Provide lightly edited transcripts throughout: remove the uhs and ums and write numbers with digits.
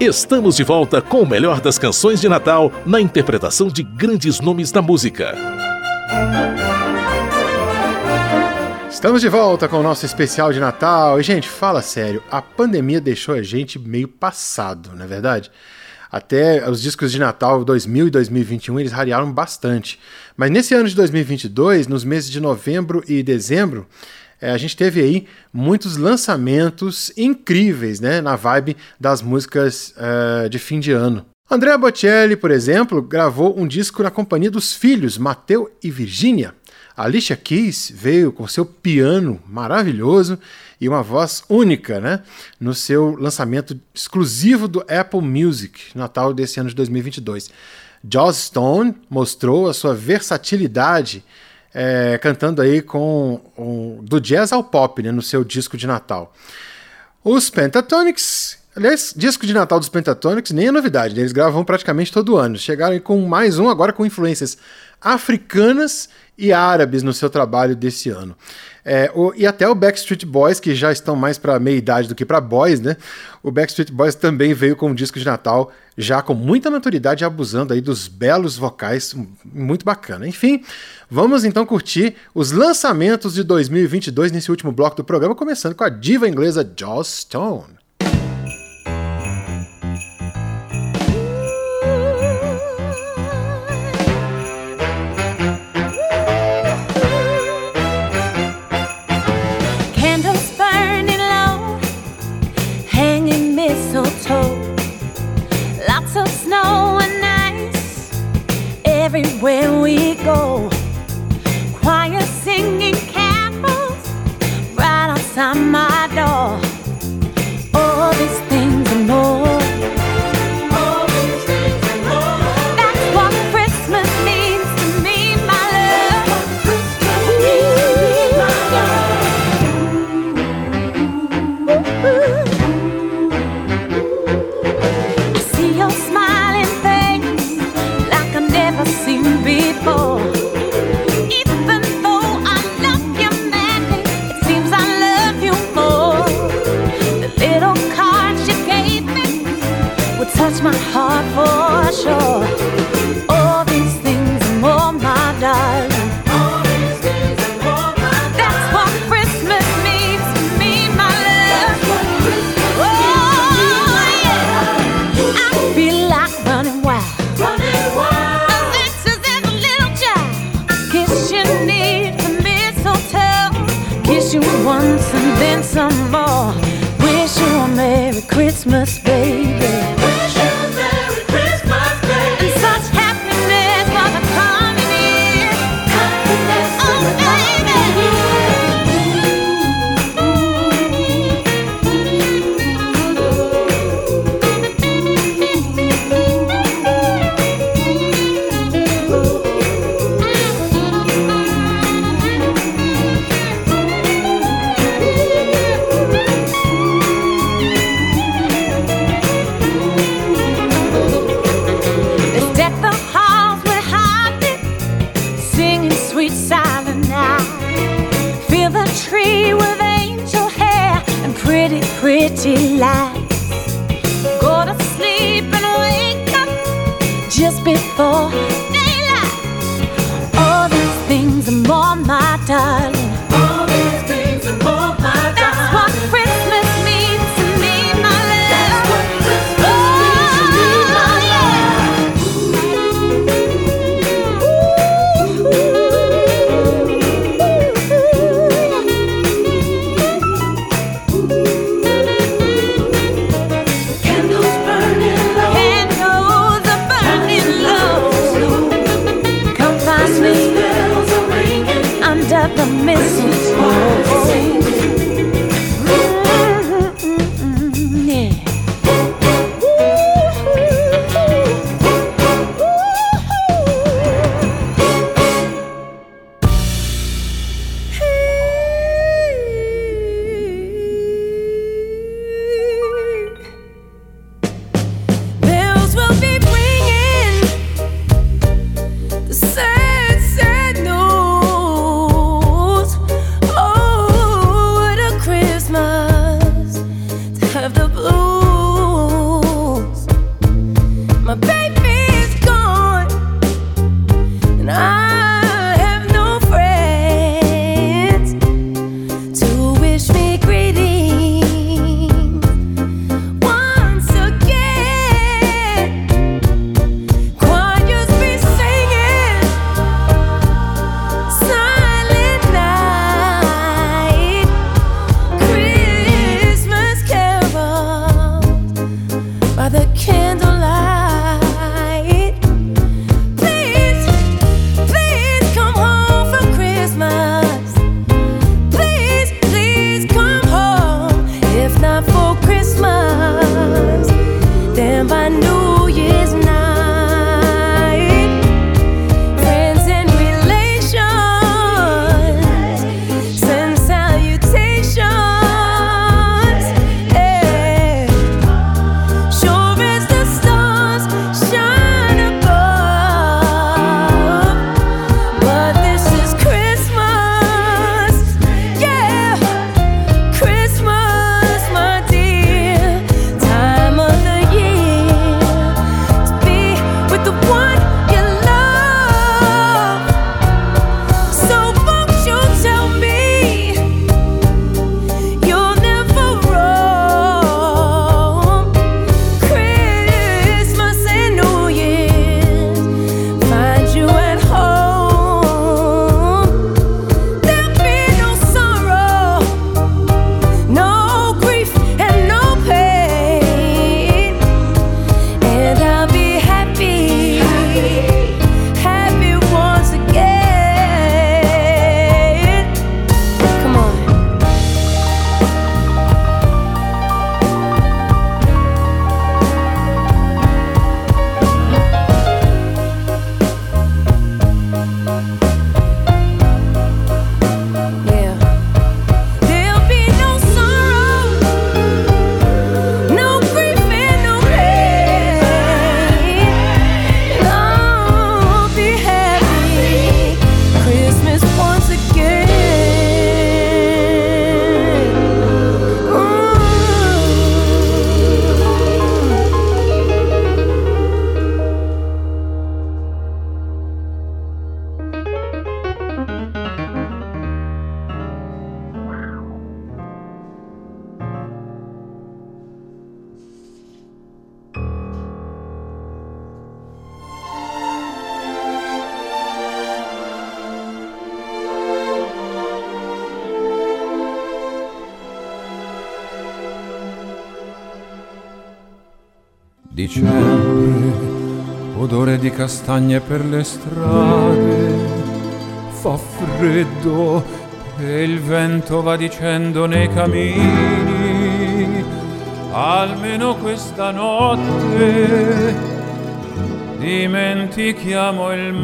Estamos de volta com o melhor das canções de Natal na interpretação de grandes nomes da música. Estamos de volta com o nosso especial de Natal. E, gente, fala sério, a pandemia deixou a gente meio passado, não é verdade? Até os discos de Natal 2000 e 2021, eles rarearam bastante. Mas nesse ano de 2022, nos meses de novembro e dezembro, a gente teve aí muitos lançamentos incríveis, né, na vibe das músicas de fim de ano. Andrea Bocelli, por exemplo, gravou um disco na companhia dos filhos, Matteo e Virginia. Alicia Keys veio com seu piano maravilhoso e uma voz única, né, no seu lançamento exclusivo do Apple Music, Natal desse ano de 2022. Joss Stone mostrou a sua versatilidade cantando aí do jazz ao pop, né, no seu disco de Natal. Os Pentatonix, aliás, disco de Natal dos Pentatonix nem é novidade, né? Eles gravam praticamente todo ano. Chegaram aí com mais um, agora com influências africanas e árabes no seu trabalho desse ano. E até o Backstreet Boys, que já estão mais para meia-idade do que para boys, né? O Backstreet Boys também veio com um disco de Natal já com muita maturidade, abusando aí dos belos vocais, muito bacana. Enfim, vamos então curtir os lançamentos de 2022 nesse último bloco do programa, começando com a diva inglesa Joss Stone. Lots of snow and ice everywhere we go. Choir singing carols right outside my door. All these things and more. All these things and more. That's what Christmas means to me, my love. Christmas means to me, my love. Seen before. Even though I love you madly, it seems I love you more. The little cards you gave me would touch my heart for sure. All these things and more, my darling. All these things and more, my darling. That's what Christmas means to me, my love. That's what Christmas means to me, yeah. I feel like running wild. Running wild. Kiss you once and then some more. Wish you a Merry Christmas, baby. Wish you a Merry Christmas, baby. And such happiness for the coming year. Happiness for the coming year. Pretty lights. Go to sleep and wake up just before daylight. All these things and more, my darling. All these things and more, my darling. That's what Christmas means to me, my love. That's what Christmas means to me, my love. The mistletoe. Yeah. Bells will be ringing. The sad, sad news. Oh, what a Christmas to have the blues. Dicembre, odore di castagne per le strade, fa freddo e il vento va dicendo nei camini, almeno questa notte dimentichiamo il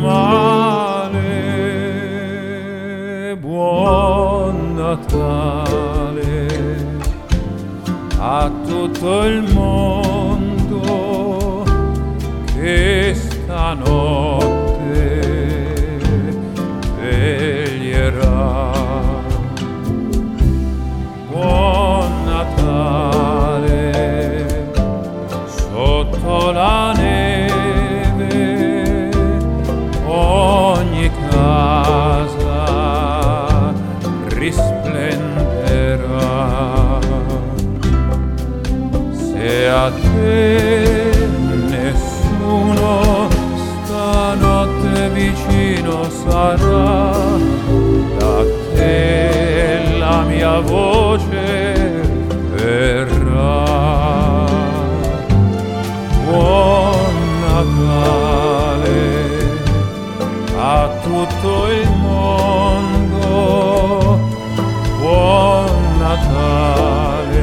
male. Buon Natale a tutto il mondo che stanotte veglierà. Buon Natale sotto la neve, ogni casa risplenderà. Se a te nessuno stanotte vicino sarà, da te la mia voce verrà. Buon Natale a tutto il mondo, buon Natale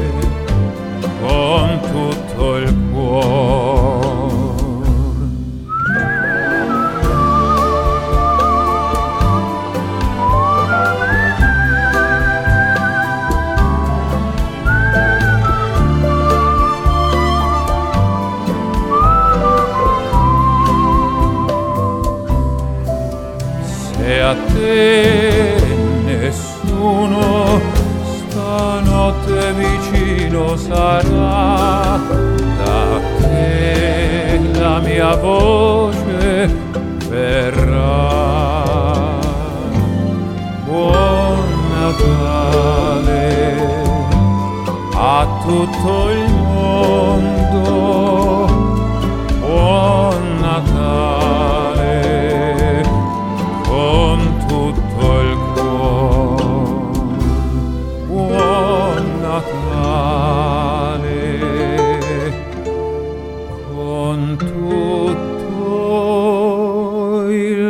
con tutto il cuore. Se a te nessuno stanotte vicino sarà, da te la mia voce verrà. Buon Natale a tutto il mondo, buon Natale con tutto il cuore. Buon Natale con tutto il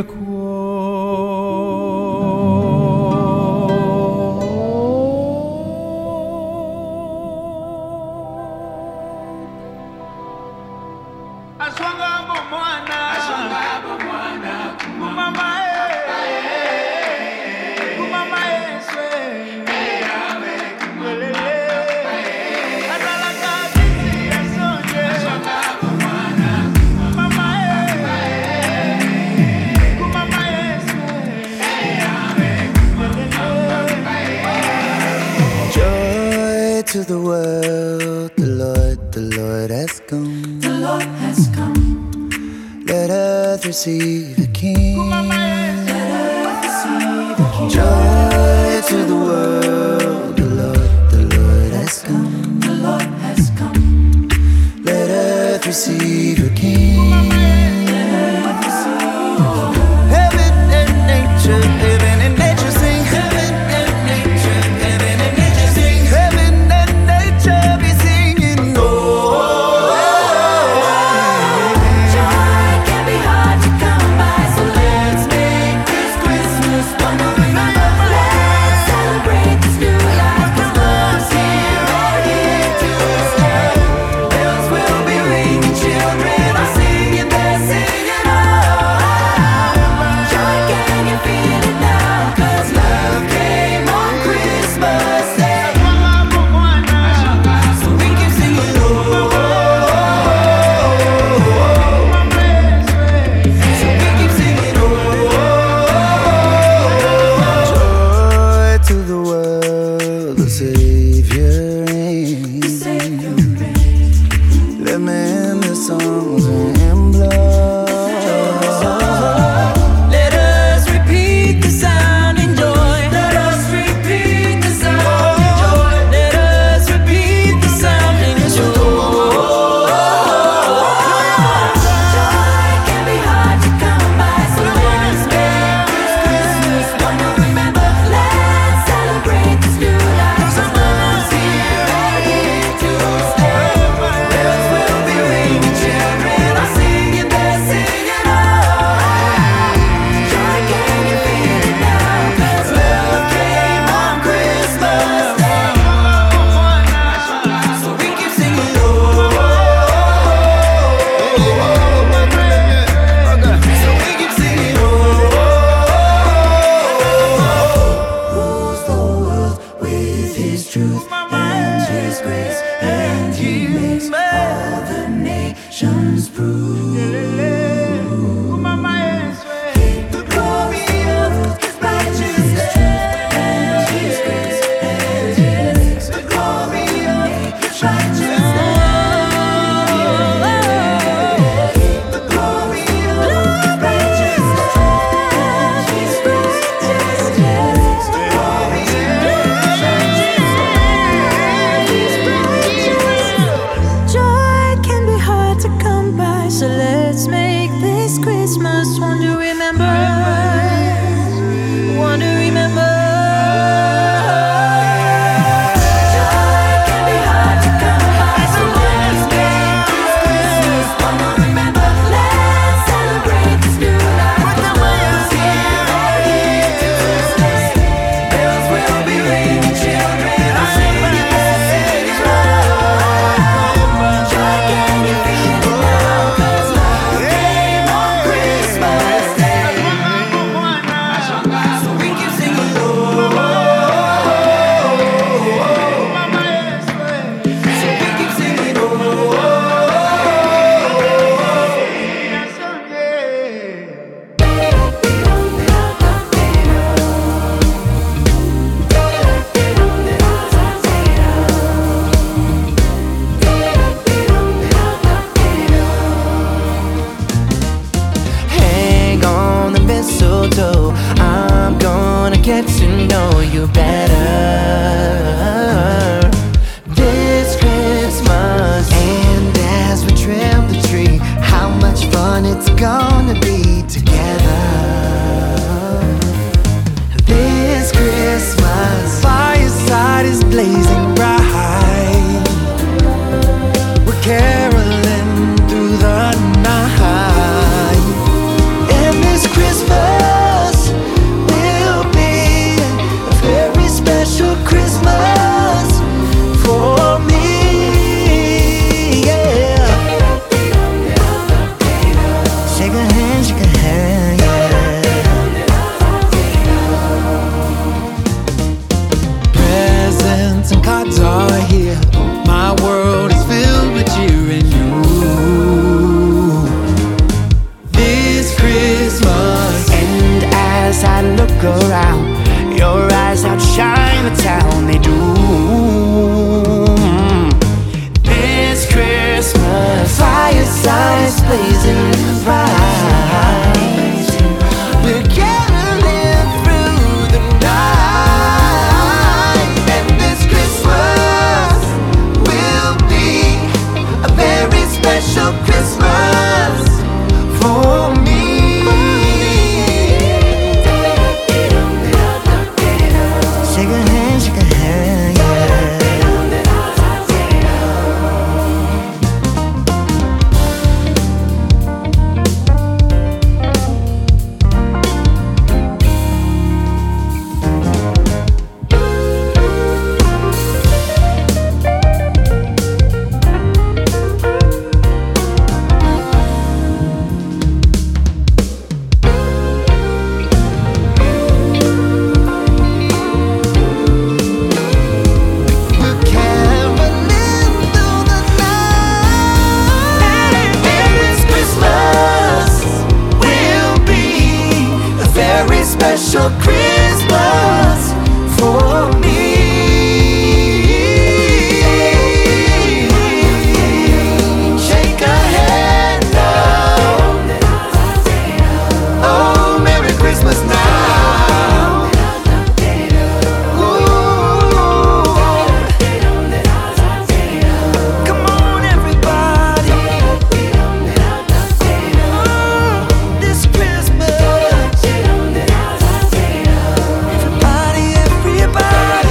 Joy to the world, the Lord has come. The Lord has come. Let earth receive a King. Let earth receive a King. Joy to the world, the Lord has come. The Lord has come. Let earth receive a King. Let earth receive a King. Heaven and nature sing. Heaven and nature sing. Heaven and nature be singing. Oh, Joy can be hard to come by, so let's make this Christmas one to remember. Let's celebrate this new life, 'cause love's here, all here to stay. Bells will be ringing, children are singing, they're singing. Oh, joy, can you feel it now? 'Cause love came on Christmas Day. so we can sing it. Oh, so we keep singing. Oh, joy to the world, the Savior reigns. Let men the songs and blood. Let us repeat the sound and joy. Let us repeat the sound and joy. Let us repeat the sound and joy. Joy can be hard to come by, so let's make this Christmas one to remember. Let's celebrate this new life, 'cause love's here, all here to stay. Bells will be ringing. His grace, and He makes all the nations prove. The glory of His righteousness, and His grace, and He makes the glory of His righteousness. The glory of His righteousness, and His grace, and He makes the glory of His righteousness. Joy can be hard to come by, so let's make this Christmas one to remember. One to remember. Joy can be hard to come by, so let's make this Christmas one to remember. Let's celebrate this new life. With the wheels here and here to Christmas. Bells will be ringing, children are singing, singing love. Joy, can you feel it now? 'Cause love came on Christmas Day. So we keep singing Lord. So we keep singing Lord. Hang on the mistletoe, I'm gonna get to know you better this Christmas. And as we trim the tree, how much fun it's gonna be together this Christmas. Fireside is blazing bright, we're caroling through the night. And this Christmas will be a very special Christmas for me. Yeah. Shake a hand, yeah. Presents and cards are here. My world is filled with cheer and you. This Christmas, and as I look around, your eyes outshine the town, they do. This Christmas, firesides blazing bright, we're caroling through the night. And this Christmas will be a very special Christmas for me. Shake a hand, yeah. We're caroling through the night. And this Christmas will be a very special Christmas for me. Shake a hand now. Oh, Merry Christmas now. Ooh. Come on, everybody. This Christmas. Everybody, everybody.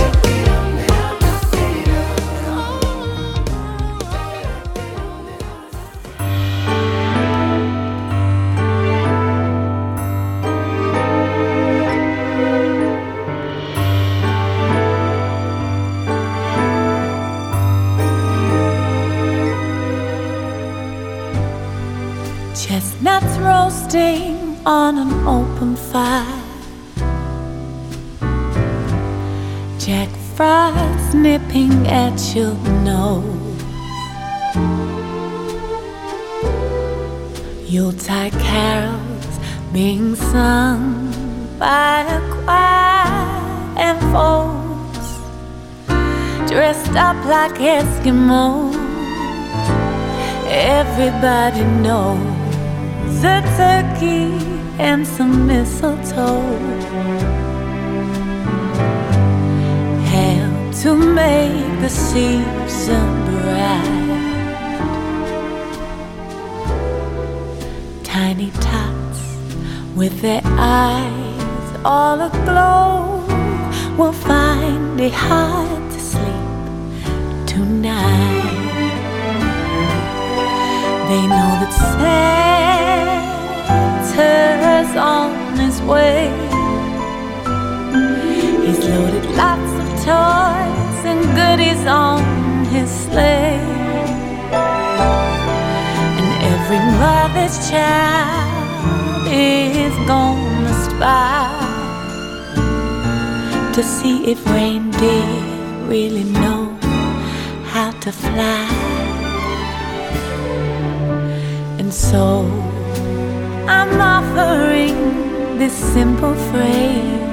Chestnuts roasting on an open fire. Jack fries flies nipping at your nose. Yuletide carols being sung by a choir and folks dressed up like Eskimos. Everybody knows a turkey and some mistletoe help to make the season bright. Tiny tots with their eyes all aglow will find it hard to sleep tonight. They know that Santa's on his way. He's loaded lots of toys and goodies on his sleigh. And every mother's child is gonna spy to see if reindeer really know how to fly. And so I'm offering this simple phrase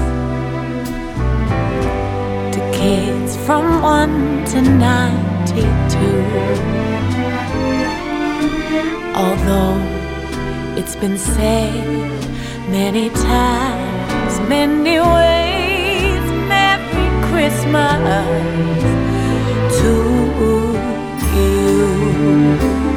to kids from 1 to 92. Although it's been said many times, many ways, Merry Christmas to you.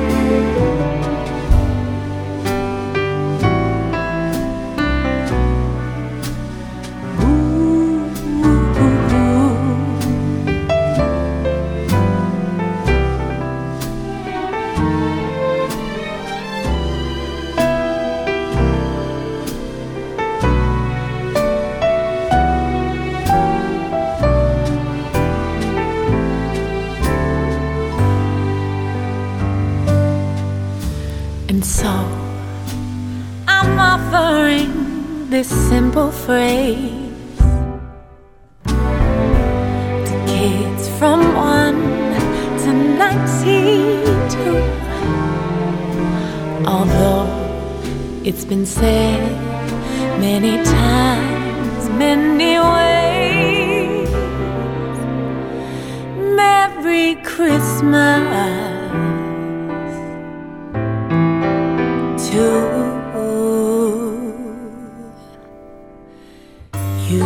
And so I'm offering this simple phrase to kids from 1 to 92. Although it's been said many times, many ways, Merry Christmas to you.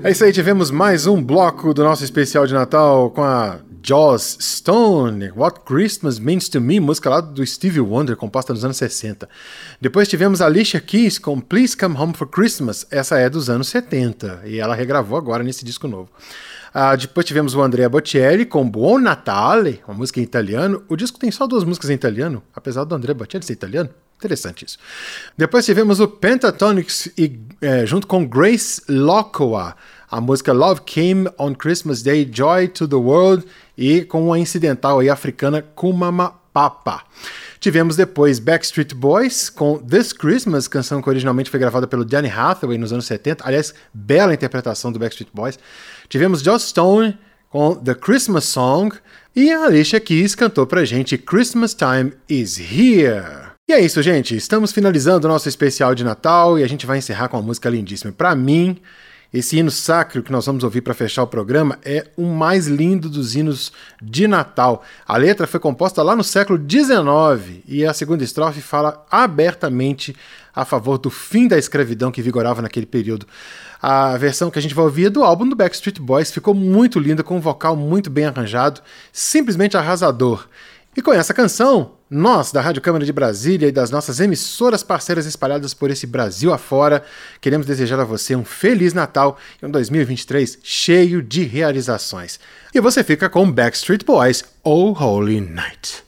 É isso aí, tivemos mais um bloco do nosso especial de Natal com a Joss Stone, What Christmas Means to Me, música lá do Stevie Wonder, composta nos anos 60. Depois tivemos a Alicia Keys com Please Come Home for Christmas, essa é dos anos 70, e ela regravou agora nesse disco novo. Depois tivemos o Andrea Bocelli com Buon Natale, uma música em italiano. O disco tem só 2 músicas em italiano, apesar do Andrea Bocelli ser italiano. Interessante isso. Depois tivemos o Pentatonix junto com Grace Locoa, a música Love Came on Christmas Day, Joy to the World, e com a incidental aí africana Kumama Papa. Tivemos depois Backstreet Boys com This Christmas, canção que originalmente foi gravada pelo Danny Hathaway nos anos 70. Aliás, bela interpretação do Backstreet Boys. Tivemos Joss Stone com The Christmas Song e a Alicia Keys cantou pra gente Christmas Time is Here. E é isso, gente. Estamos finalizando o nosso especial de Natal e a gente vai encerrar com uma música lindíssima. Pra mim, esse hino sacro que nós vamos ouvir para fechar o programa é o mais lindo dos hinos de Natal. A letra foi composta lá no século XIX e a segunda estrofe fala abertamente a favor do fim da escravidão que vigorava naquele período. A versão que a gente vai ouvir é do álbum do Backstreet Boys, ficou muito linda, com um vocal muito bem arranjado, simplesmente arrasador. E com essa canção, nós, da Rádio Câmara de Brasília e das nossas emissoras parceiras espalhadas por esse Brasil afora, queremos desejar a você um Feliz Natal e um 2023 cheio de realizações. E você fica com Backstreet Boys, Oh Holy Night.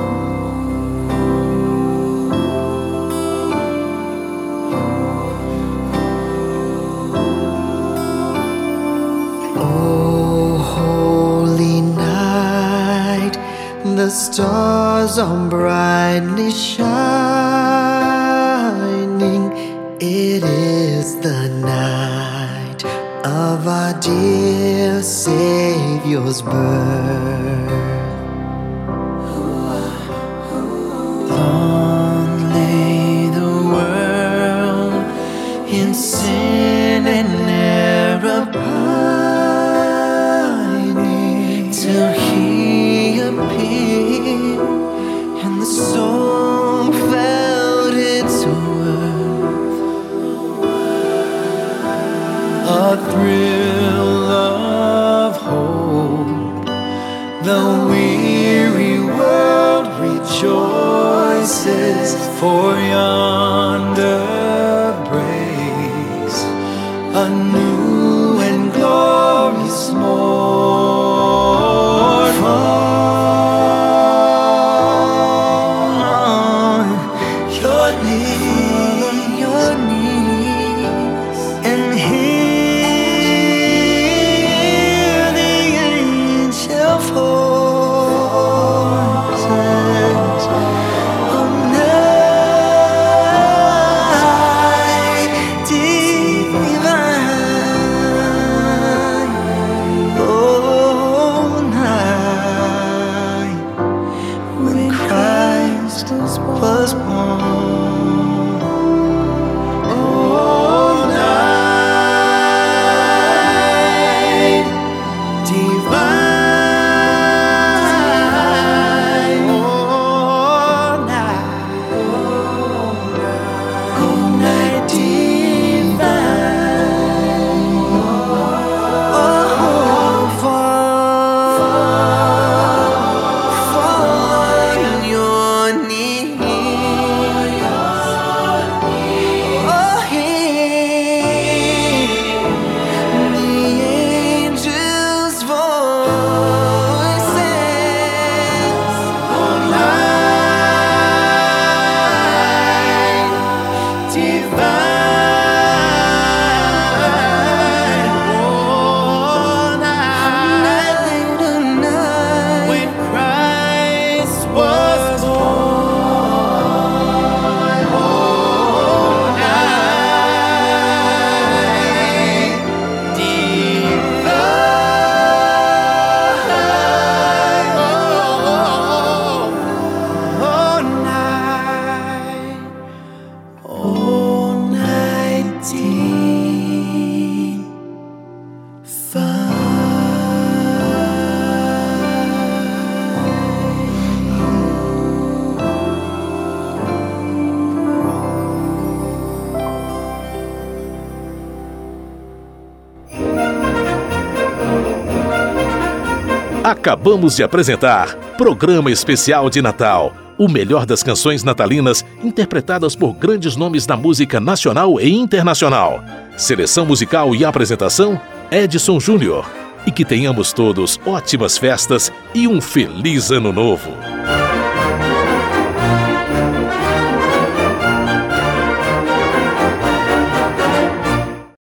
The stars are brightly shining. It is the night of our dear Savior's birth. Long lay the world in sin and error pining till He appeared, and the song felt its worth. A thrill of hope, the weary world rejoices, for yonder breaks a new and glorious morn. Fall on your knees and hear the angel voices. Oh, night divine. Oh, night when Christ was born. Oh, night divine. Oh, night. Oh, night divine. Oh, fall on your knees. Acabamos de apresentar Programa Especial de Natal. O melhor das canções natalinas interpretadas por grandes nomes da música nacional e internacional. Seleção musical e apresentação, Edson Júnior. E que tenhamos todos ótimas festas e um feliz ano novo.